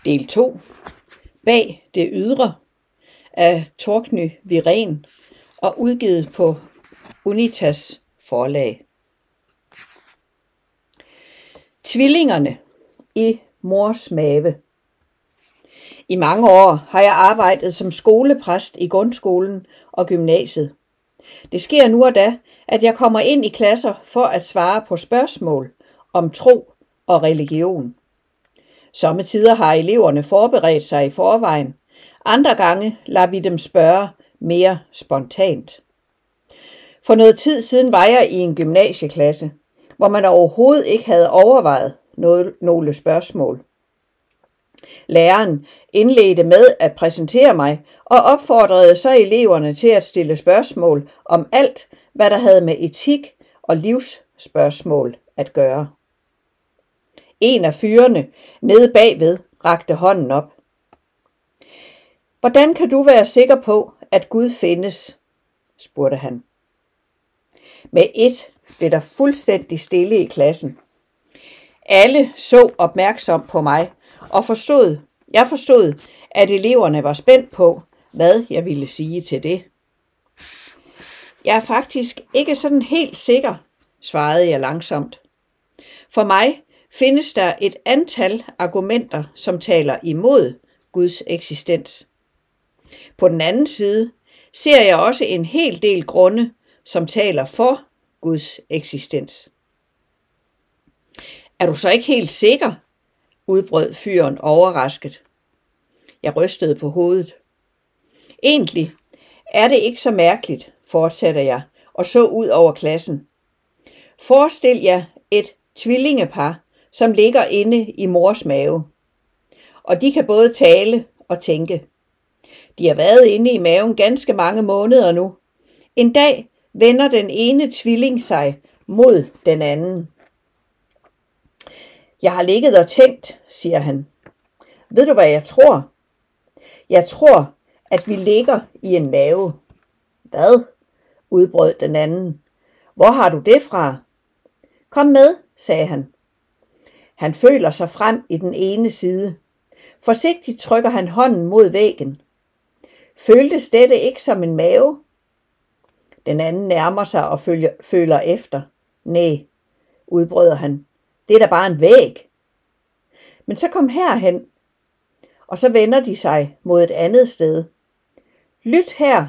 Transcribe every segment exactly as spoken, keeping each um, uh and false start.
Del to. Bag det ydre af Torgny Viren og udgivet på Unitas forlag. Tvillingerne i mors mave. I mange år har jeg arbejdet som skolepræst i grundskolen og gymnasiet. Det sker nu og da, at jeg kommer ind i klasser for at svare på spørgsmål om tro og religion. Sommetider har eleverne forberedt sig i forvejen. Andre gange lader vi dem spørge mere spontant. For noget tid siden var jeg i en gymnasieklasse, hvor man overhovedet ikke havde overvejet noget, nogle spørgsmål. Læreren indledte med at præsentere mig og opfordrede så eleverne til at stille spørgsmål om alt, hvad der havde med etik og livsspørgsmål at gøre. En af fyrene nede bagved rakte hånden op. Hvordan kan du være sikker på, at Gud findes? Spurgte han. Med et blev der fuldstændig stille i klassen. Alle så opmærksomt på mig, og forstod, jeg forstod, at eleverne var spændt på, hvad jeg ville sige til det. Jeg er faktisk ikke sådan helt sikker, svarede jeg langsomt. For mig findes der et antal argumenter, som taler imod Guds eksistens. På den anden side ser jeg også en hel del grunde, som taler for Guds eksistens. Er du så ikke helt sikker? Udbrød fyren overrasket. Jeg rystede på hovedet. Egentlig er det ikke så mærkeligt, fortsatte jeg og så ud over klassen. Forestil jer et tvillingepar, som ligger inde i mors mave. Og de kan både tale og tænke. De har været inde i maven ganske mange måneder nu. En dag vender den ene tvilling sig mod den anden. Jeg har ligget og tænkt, siger han. Ved du, hvad jeg tror? Jeg tror, at vi ligger i en mave. Hvad? Udbrød den anden. Hvor har du det fra? Kom med, sagde han. Han føler sig frem i den ene side. Forsigtigt trykker han hånden mod væggen. Føltes dette ikke som en mave? Den anden nærmer sig og følger, føler efter. Næh, udbryder han. Det er da bare en væg. Men så kom herhen. Og så vender de sig mod et andet sted. Lyt her.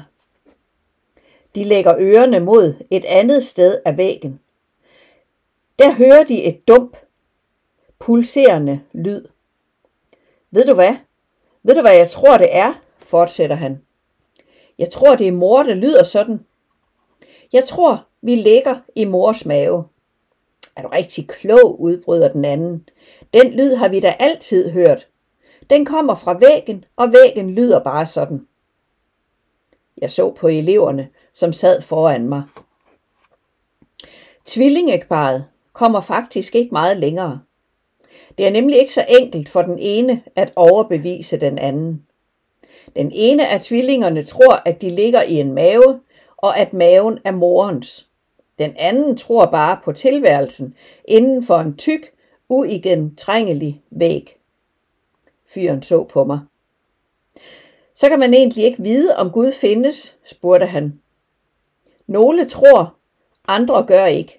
De lægger ørerne mod et andet sted af væggen. Der hører de et dump, pulserende lyd. Ved du hvad? Ved du hvad jeg tror det er? Fortsætter han. Jeg tror det er mor, der lyder sådan. Jeg tror vi ligger i mors mave. Er du rigtig klog, udbryder den anden. Den lyd har vi da altid hørt. Den kommer fra væggen, og væggen lyder bare sådan. Jeg så på eleverne, som sad foran mig. Tvillingeparet kommer faktisk ikke meget længere. Det er nemlig ikke så enkelt for den ene at overbevise den anden. Den ene af tvillingerne tror, at de ligger i en mave, og at maven er morens. Den anden tror bare på tilværelsen inden for en tyk, uigennemtrængelig væg. Fyren så på mig. Så kan man egentlig ikke vide, om Gud findes, spurgte han. Nogle tror, andre gør ikke.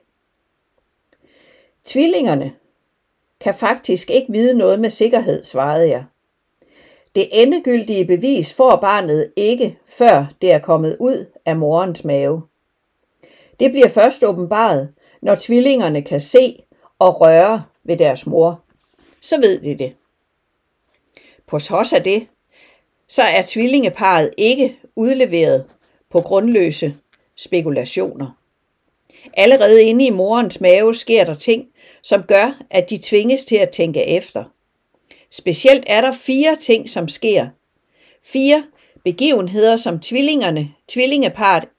Tvillingerne kan faktisk ikke vide noget med sikkerhed, svarede jeg. Det endegyldige bevis får barnet ikke, før det er kommet ud af morens mave. Det bliver først åbenbaret, når tvillingerne kan se og røre ved deres mor. Så ved de det. På trods af det, så er tvillingeparret ikke udleveret på grundløse spekulationer. Allerede inde i morens mave sker der ting, som gør, at de tvinges til at tænke efter. Specielt er der fire ting, som sker. Fire begivenheder, som tvillingerne, tvillingeparret,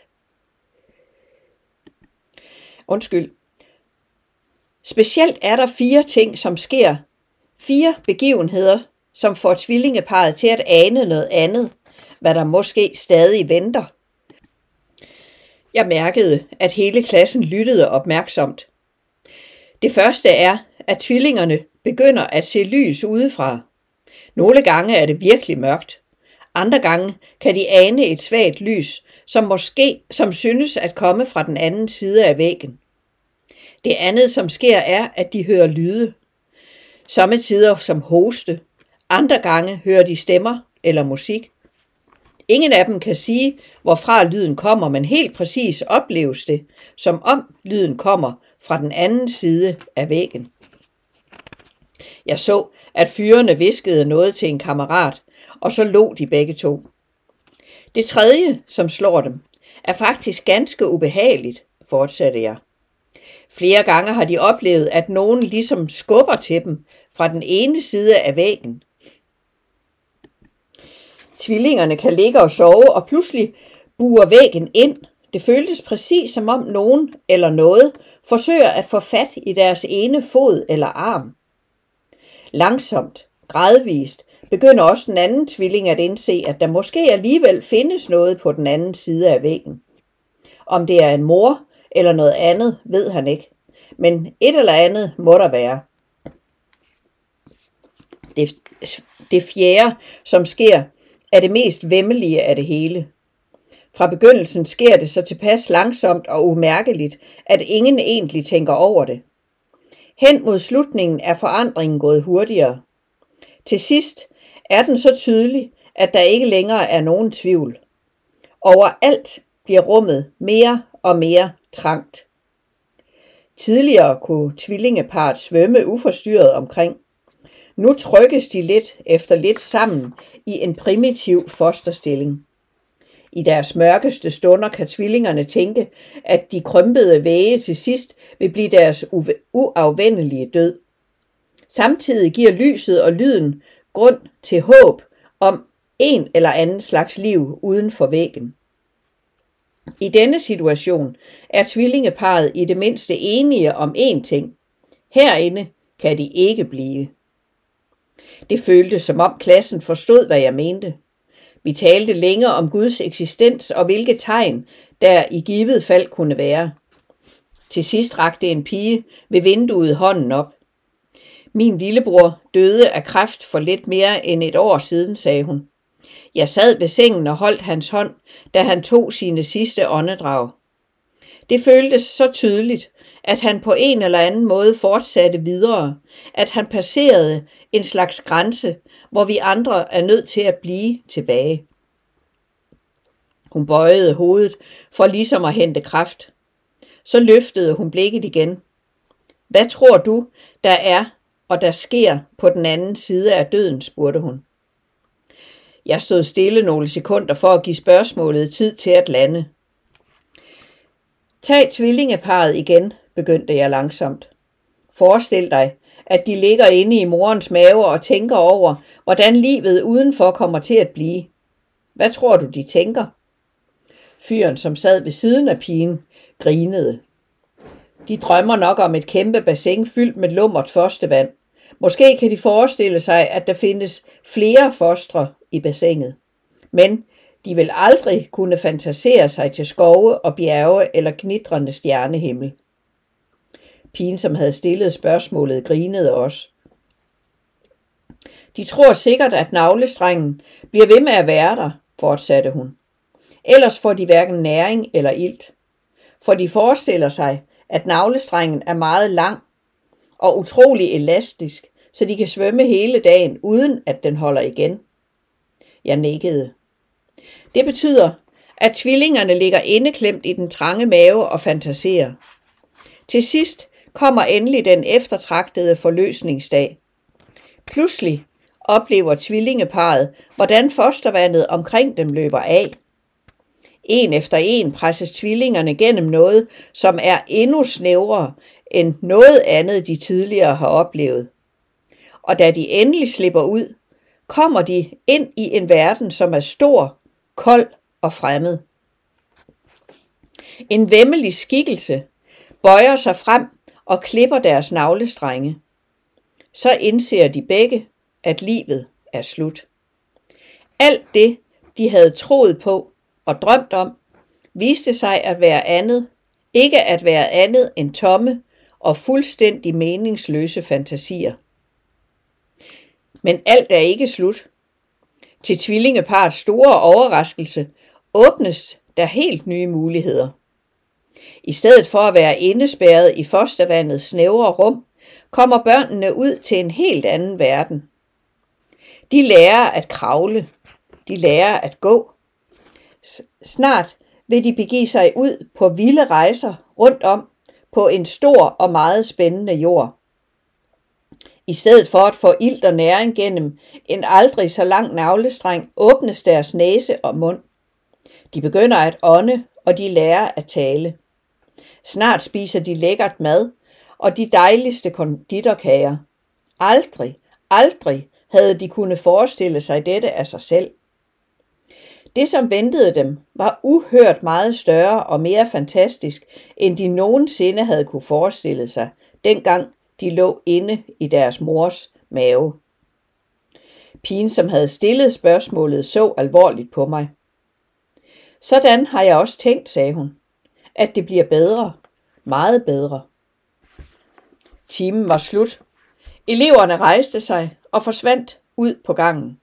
undskyld. Specielt er der fire ting, som sker. Fire begivenheder, som får tvillingeparret til at ane noget andet, hvad der måske stadig venter. Jeg mærkede, at hele klassen lyttede opmærksomt. Det første er, at tvillingerne begynder at se lys udefra. Nogle gange er det virkelig mørkt. Andre gange kan de ane et svagt lys, som måske som synes at komme fra den anden side af væggen. Det andet, som sker, er, at de hører lyde. Sommetider som hoste. Andre gange hører de stemmer eller musik. Ingen af dem kan sige, hvorfra lyden kommer, men helt præcis opleves det, som om lyden kommer fra den anden side af væggen. Jeg så, at fyrene hviskede noget til en kammerat, og så lå de begge to. Det tredje, som slår dem, er faktisk ganske ubehageligt, fortsatte jeg. Flere gange har de oplevet, at nogen ligesom skubber til dem fra den ene side af væggen. Tvillingerne kan ligge og sove, og pludselig buer væggen ind. Det føltes præcis som om nogen eller noget forsøger at få fat i deres ene fod eller arm. Langsomt, gradvist, begynder også den anden tvilling at indse, at der måske alligevel findes noget på den anden side af væggen. Om det er en mor eller noget andet, ved han ikke, men et eller andet må der være. Det, det fjerde, som sker, er det mest væmmelige af det hele. Fra begyndelsen sker det så tilpas langsomt og umærkeligt, at ingen egentlig tænker over det. Hen mod slutningen er forandringen gået hurtigere. Til sidst er den så tydelig, at der ikke længere er nogen tvivl. Overalt bliver rummet mere og mere trangt. Tidligere kunne tvillingeparret svømme uforstyrret omkring. Nu trykkes de lidt efter lidt sammen i en primitiv fosterstilling. I deres mørkeste stunder kan tvillingerne tænke, at de krympede vægge til sidst vil blive deres uafvendelige død. Samtidig giver lyset og lyden grund til håb om en eller anden slags liv uden for væggen. I denne situation er tvillingeparret i det mindste enige om én ting. Herinde kan de ikke blive. Det føltes som om klassen forstod, hvad jeg mente. Vi talte længe om Guds eksistens og hvilke tegn der i givet fald kunne være. Til sidst rakte en pige ved vinduet hånden op. Min lillebror døde af kræft for lidt mere end et år siden, sagde hun. Jeg sad ved sengen og holdt hans hånd, da han tog sine sidste åndedrag. Det føltes så tydeligt, at han på en eller anden måde fortsatte videre, at han passerede en slags grænse, hvor vi andre er nødt til at blive tilbage. Hun bøjede hovedet for ligesom at hente kraft. Så løftede hun blikket igen. Hvad tror du, der er og der sker på den anden side af døden, spurgte hun. Jeg stod stille nogle sekunder for at give spørgsmålet tid til at lande. Tag tvillingeparret igen, begyndte jeg langsomt. Forestil dig, at de ligger inde i morens mave og tænker over, hvordan livet udenfor kommer til at blive. Hvad tror du, de tænker? Fyren, som sad ved siden af pigen, grinede. De drømmer nok om et kæmpe bassin fyldt med lummert fostevand. Måske kan de forestille sig, at der findes flere fostre i bassinet. Men de vil aldrig kunne fantasere sig til skove og bjerge eller knitrende stjernehimmel. Pigen, som havde stillet spørgsmålet, grinede også. De tror sikkert, at navlestrengen bliver ved med at være der, fortsatte hun. Ellers får de hverken næring eller ilt. For de forestiller sig, at navlestrengen er meget lang og utrolig elastisk, så de kan svømme hele dagen, uden at den holder igen. Jeg nikkede. Det betyder, at tvillingerne ligger indeklemt i den trange mave og fantaserer. Til sidst kommer endelig den eftertragtede forløsningsdag. Pludselig oplever tvillingeparret, hvordan fostervandet omkring dem løber af. En efter en presses tvillingerne gennem noget, som er endnu snævrere end noget andet, de tidligere har oplevet. Og da de endelig slipper ud, kommer de ind i en verden, som er stor, kold og fremmed. En væmmelig skikkelse bøjer sig frem og klipper deres navlestrenge. Så indser de begge, at livet er slut. Alt det, de havde troet på og drømt om, viste sig at være andet, ikke at være andet end tomme og fuldstændig meningsløse fantasier. Men alt er ikke slut. Til tvillingeparets store overraskelse åbnes der helt nye muligheder. I stedet for at være indespærret i fostervandets snævre rum, kommer børnene ud til en helt anden verden. De lærer at kravle. De lærer at gå. Snart vil de begive sig ud på vilde rejser rundt om på en stor og meget spændende jord. I stedet for at få ilt og næring gennem en aldrig så lang navlestreng, åbnes deres næse og mund. De begynder at ånde, og de lærer at tale. Snart spiser de lækkert mad og de dejligste konditorkager. Aldrig, aldrig havde de kunnet forestille sig dette af sig selv. Det, som ventede dem, var uhørt meget større og mere fantastisk, end de nogensinde havde kunne forestille sig, dengang de lå inde i deres mors mave. Pigen, som havde stillet spørgsmålet, så alvorligt på mig. Sådan har jeg også tænkt, sagde hun, at det bliver bedre, meget bedre. Timen var slut. Eleverne rejste sig og forsvandt ud på gangen.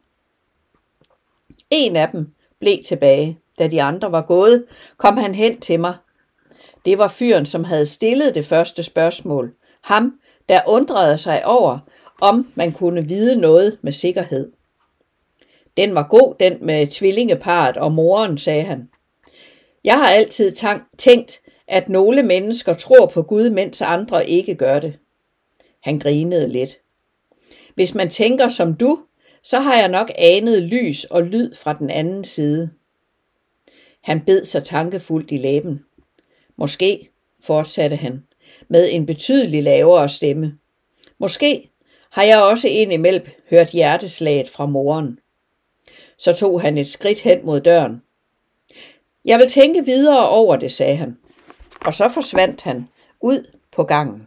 En af dem blev tilbage. Da de andre var gået, kom han hen til mig. Det var fyren, som havde stillet det første spørgsmål. Ham, der undrede sig over, om man kunne vide noget med sikkerhed. Den var god, den med tvillingeparret og moren, sagde han. Jeg har altid tænkt, at nogle mennesker tror på Gud, mens andre ikke gør det. Han grinede lidt. Hvis man tænker som du, så har jeg nok anet lys og lyd fra den anden side. Han bed sig tankefuldt i læben. Måske, fortsatte han, med en betydelig lavere stemme. Måske har jeg også indimellem hørt hjerteslaget fra moren. Så tog han et skridt hen mod døren. Jeg vil tænke videre over det, sagde han. Og så forsvandt han ud på gangen.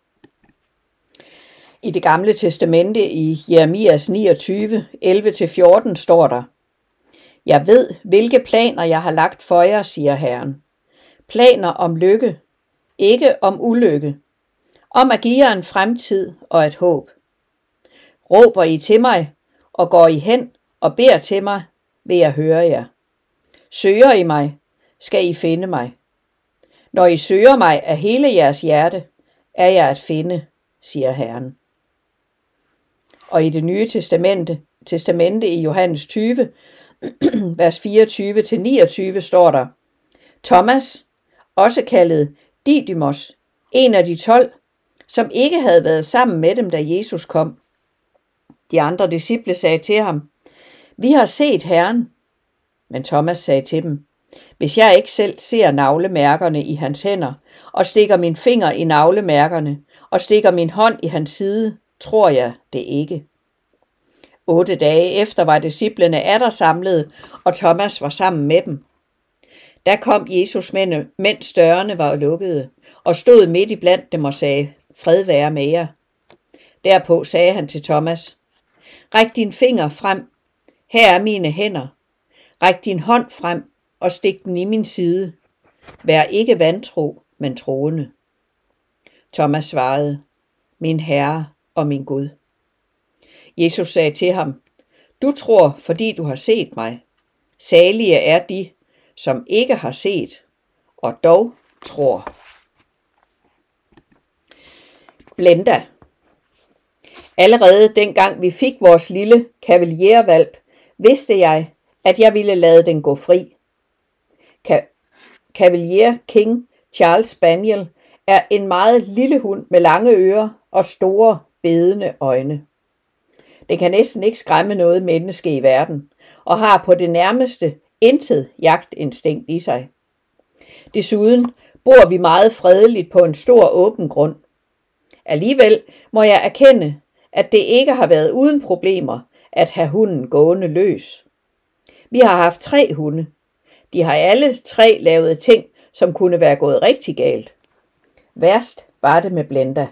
I det gamle testamente i Jeremias niogtyve, elleve til fjorten står der: Jeg ved, hvilke planer jeg har lagt for jer, siger Herren. Planer om lykke, ikke om ulykke. Om at give jer en fremtid og et håb. Råber I til mig, og går I hen og beder til mig, vil jeg høre jer. Søger I mig, skal I finde mig. Når I søger mig af hele jeres hjerte, er jeg at finde, siger Herren. Og i det nye testamente, testamente i Johannes tyve, vers fireogtyve til niogtyve står der: Thomas, også kaldet Didymos, en af de tolv, som ikke havde været sammen med dem, da Jesus kom. De andre disciple sagde til ham: Vi har set Herren. Men Thomas sagde til dem: Hvis jeg ikke selv ser navlemærkerne i hans hænder, og stikker min finger i navlemærkerne, og stikker min hånd i hans side, tror jeg det ikke. Otte dage efter var disciplene atter samlet, og Thomas var sammen med dem. Da kom Jesus, mens dørene var lukkede, og stod midt i blandt dem og sagde: Fred være med jer. Derpå sagde han til Thomas: Ræk din finger frem. Her er mine hænder. Ræk din hånd frem og stik den i min side. Vær ikke vantro, men troende. Thomas svarede: Min Herre og min Gud. Jesus sagde til ham: Du tror, fordi du har set mig. Salige er de, som ikke har set, og dog tror. Blenda. Allerede dengang vi fik vores lille kavaliervalp, vidste jeg, at jeg ville lade den gå fri. Cavalier King Charles Spaniel er en meget lille hund med lange ører og store, bedende øjne. Den kan næsten ikke skræmme noget menneske i verden, og har på det nærmeste intet jagtinstinkt i sig. Desuden bor vi meget fredeligt på en stor åben grund. Alligevel må jeg erkende, at det ikke har været uden problemer at have hunden gående løs. Vi har haft tre hunde. De har alle tre lavet ting, som kunne være gået rigtig galt. Værst var det med Blenda.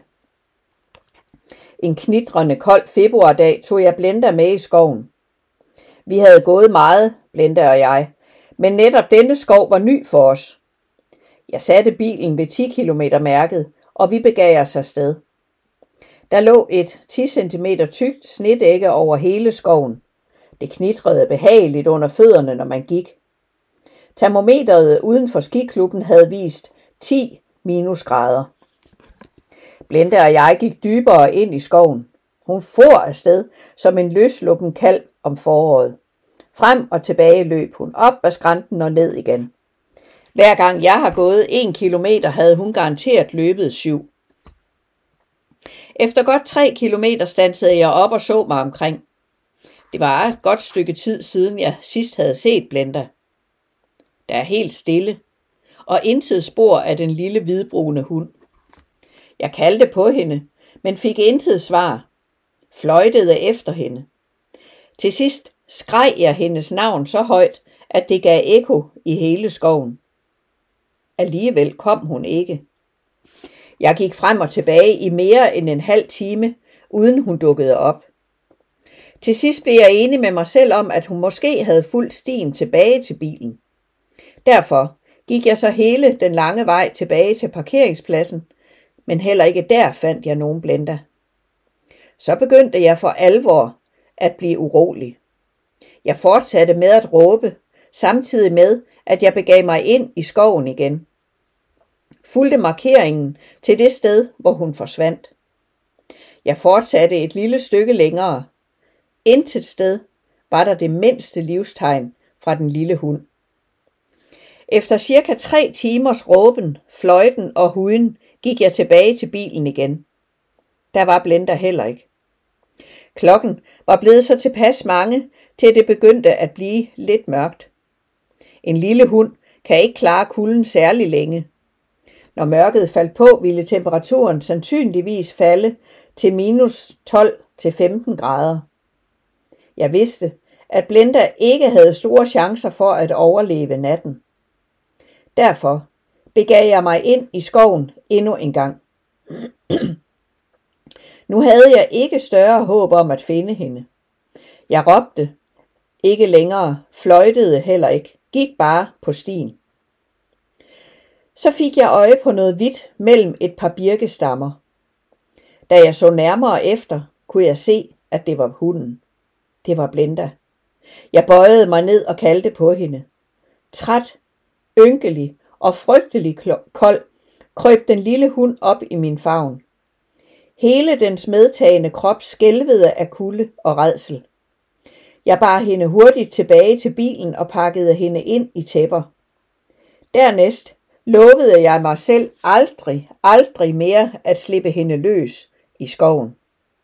En knitrende kold februardag tog jeg Blenda med i skoven. Vi havde gået meget, Blenda og jeg, men netop denne skov var ny for os. Jeg satte bilen ved ti kilometer mærket, og vi begav os afsted. Der lå et ti centimeter tykt snedække over hele skoven. Det knitrede behageligt under fødderne, når man gik. Termometeret uden for skiklubben havde vist ti minusgrader. Blenda og jeg gik dybere ind i skoven. Hun for afsted som en løsluppen kalv om foråret. Frem og tilbage løb hun op ad skrænten og ned igen. Hver gang jeg har gået en kilometer, havde hun garanteret løbet syv. Efter godt tre kilometer standsede jeg op og så mig omkring. Det var et godt stykke tid siden, jeg sidst havde set Blenda. Der er helt stille, og intet spor af den lille hvidbrune hund. Jeg kaldte på hende, men fik intet svar. Fløjtede efter hende. Til sidst skreg jeg hendes navn så højt, at det gav ekko i hele skoven. Alligevel kom hun ikke. Jeg gik frem og tilbage i mere end en halv time, uden hun dukkede op. Til sidst blev jeg enig med mig selv om, at hun måske havde fulgt stien tilbage til bilen. Derfor gik jeg så hele den lange vej tilbage til parkeringspladsen, men heller ikke der fandt jeg nogen Blenda. Så begyndte jeg for alvor at blive urolig. Jeg fortsatte med at råbe, samtidig med, at jeg begav mig ind i skoven igen. Fulgte markeringen til det sted, hvor hun forsvandt. Jeg fortsatte et lille stykke længere. Intet sted var der det mindste livstegn fra den lille hund. Efter cirka tre timers råben, fløjten og huden gik jeg tilbage til bilen igen. Der var Blenda heller ikke. Klokken var blevet så tilpas mange, til det begyndte at blive lidt mørkt. En lille hund kan ikke klare kulden særlig længe. Når mørket faldt på, ville temperaturen sandsynligvis falde til minus tolv til femten grader. Jeg vidste, at Blenda ikke havde store chancer for at overleve natten. Derfor begav jeg mig ind i skoven endnu en gang. Nu havde jeg ikke større håb om at finde hende. Jeg råbte ikke længere, fløjtede heller ikke, gik bare på stien. Så fik jeg øje på noget hvidt mellem et par birkestammer. Da jeg så nærmere efter, kunne jeg se, at det var hunden. Det var Blenda. Jeg bøjede mig ned og kaldte på hende. Træt, ynkelig og frygtelig kold krøb den lille hund op i min favn. Hele dens medtagende krop skælvede af kulde og rædsel. Jeg bar hende hurtigt tilbage til bilen og pakkede hende ind i tæpper. Dernæst lovede jeg mig selv aldrig, aldrig mere at slippe hende løs i skoven.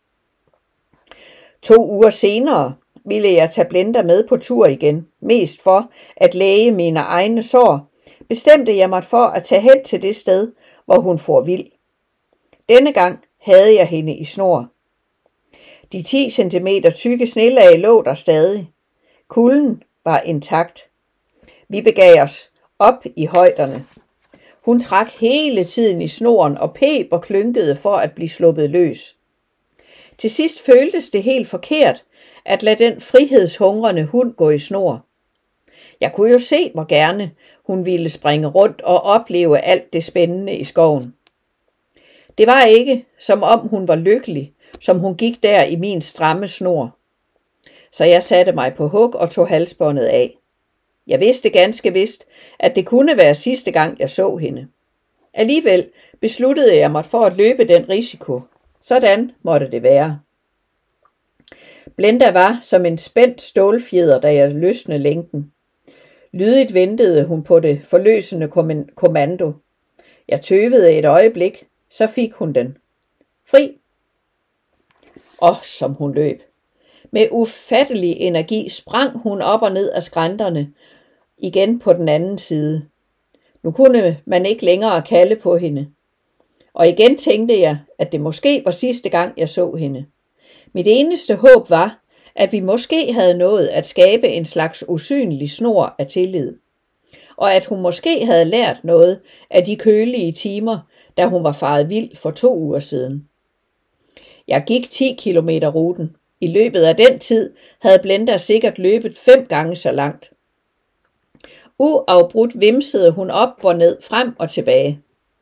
To uger senere ville jeg tage Blenda med på tur igen, mest for at læge mine egne sår, bestemte jeg mig for at tage hen til det sted, hvor hun for vild. Denne gang havde jeg hende i snor. De ti centimeter tykke snelag lå der stadig. Kulden var intakt. Vi begav os op i højderne. Hun trak hele tiden i snoren og peb og klynkede for at blive sluppet løs. Til sidst føltes det helt forkert at lade den frihedshungrende hund gå i snor. Jeg kunne jo se, hvor gerne hun ville springe rundt og opleve alt det spændende i skoven. Det var ikke, som om hun var lykkelig, som hun gik der i min stramme snor. Så jeg satte mig på hug og tog halsbåndet af. Jeg vidste ganske vist, at det kunne være sidste gang, jeg så hende. Alligevel besluttede jeg mig for at løbe den risiko. Sådan måtte det være. Blenda var som en spændt stålfjeder, da jeg løsnede lænken. Lydigt ventede hun på det forløsende kommando. Jeg tøvede et øjeblik, så fik hun den. Fri. Og som hun løb. Med ufattelig energi sprang hun op og ned af skrænterne, igen på den anden side. Nu kunne man ikke længere kalde på hende. Og igen tænkte jeg, at det måske var sidste gang, jeg så hende. Mit eneste håb var, at vi måske havde nået at skabe en slags usynlig snor af tillid. Og at hun måske havde lært noget af de kølige timer, da hun var faret vild for to uger siden. Jeg gik ti kilometer ruten. I løbet af den tid havde Blenda sikkert løbet fem gange så langt. Uafbrudt vimsede hun op og ned, frem og tilbage.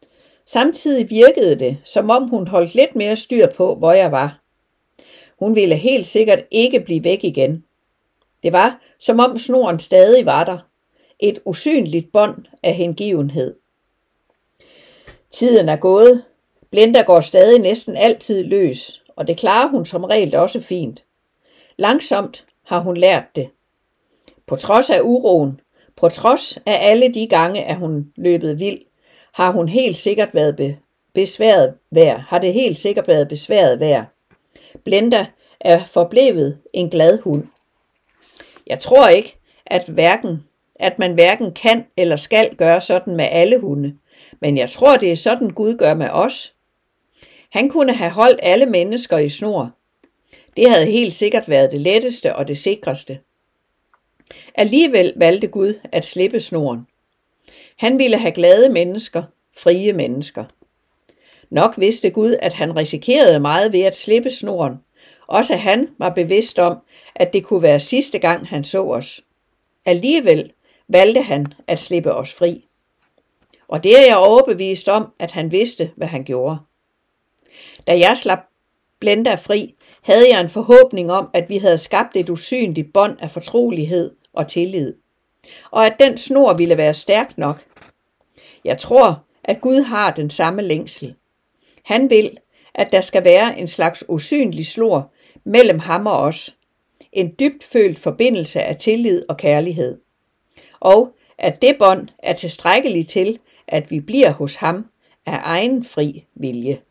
Samtidig virkede det, som om hun holdt lidt mere styr på, hvor jeg var. Hun ville helt sikkert ikke blive væk igen. Det var, som om snoren stadig var der. Et usynligt bånd af hengivenhed. Tiden er gået. Blenda går stadig næsten altid løs, og det klarer hun som regel også fint. Langsomt har hun lært det. På trods af uroen, på trods af alle de gange, at hun løbet vild, har hun helt sikkert været be- besværet værd. Har det helt sikkert været besværet værd. Blenda er forblevet en glad hund. Jeg tror ikke, at, hverken, at man hverken kan eller skal gøre sådan med alle hunde, men jeg tror, det er sådan Gud gør med os. Han kunne have holdt alle mennesker i snor. Det havde helt sikkert været det letteste og det sikreste. Alligevel valgte Gud at slippe snoren. Han ville have glade mennesker, frie mennesker. Nok vidste Gud, at han risikerede meget ved at slippe snoren. Også han var bevidst om, at det kunne være sidste gang, han så os. Alligevel valgte han at slippe os fri. Og det er jeg overbevist om, at han vidste, hvad han gjorde. Da jeg slap Blenda fri, havde jeg en forhåbning om, at vi havde skabt et usynligt bånd af fortrolighed og tillid, og at den snor ville være stærk nok. Jeg tror, at Gud har den samme længsel. Han vil, at der skal være en slags usynlig snor mellem ham og os, en dybt følt forbindelse af tillid og kærlighed, og at det bånd er tilstrækkeligt til, at vi bliver hos ham af egen fri vilje.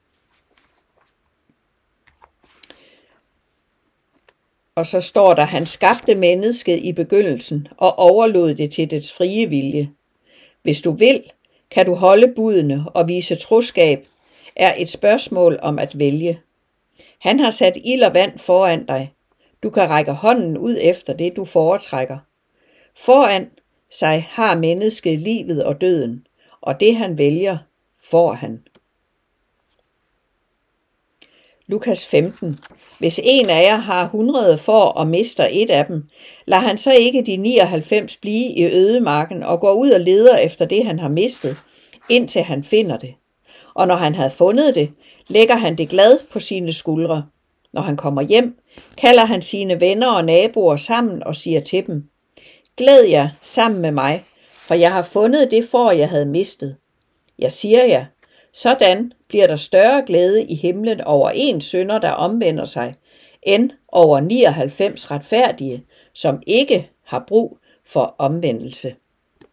Og så står der, han skabte mennesket i begyndelsen og overlod det til dets frie vilje. Hvis du vil, kan du holde budene og vise troskab, er et spørgsmål om at vælge. Han har sat ild og vand foran dig. Du kan række hånden ud efter det, du foretrækker. Foran sig har mennesket livet og døden, og det han vælger, får han. Lukas femten. Hvis en af jer har hundrede får og mister et af dem, lader han så ikke de nioghalvfems blive i ødemarken og går ud og leder efter det, han har mistet, indtil han finder det. Og når han har fundet det, lægger han det glad på sine skuldre. Når han kommer hjem, kalder han sine venner og naboer sammen og siger til dem, glæd jer sammen med mig, for jeg har fundet det får, jeg havde mistet. Jeg siger jer, sådan bliver der større glæde i himlen over en synder, der omvender sig, end over nioghalvfems retfærdige, som ikke har brug for omvendelse.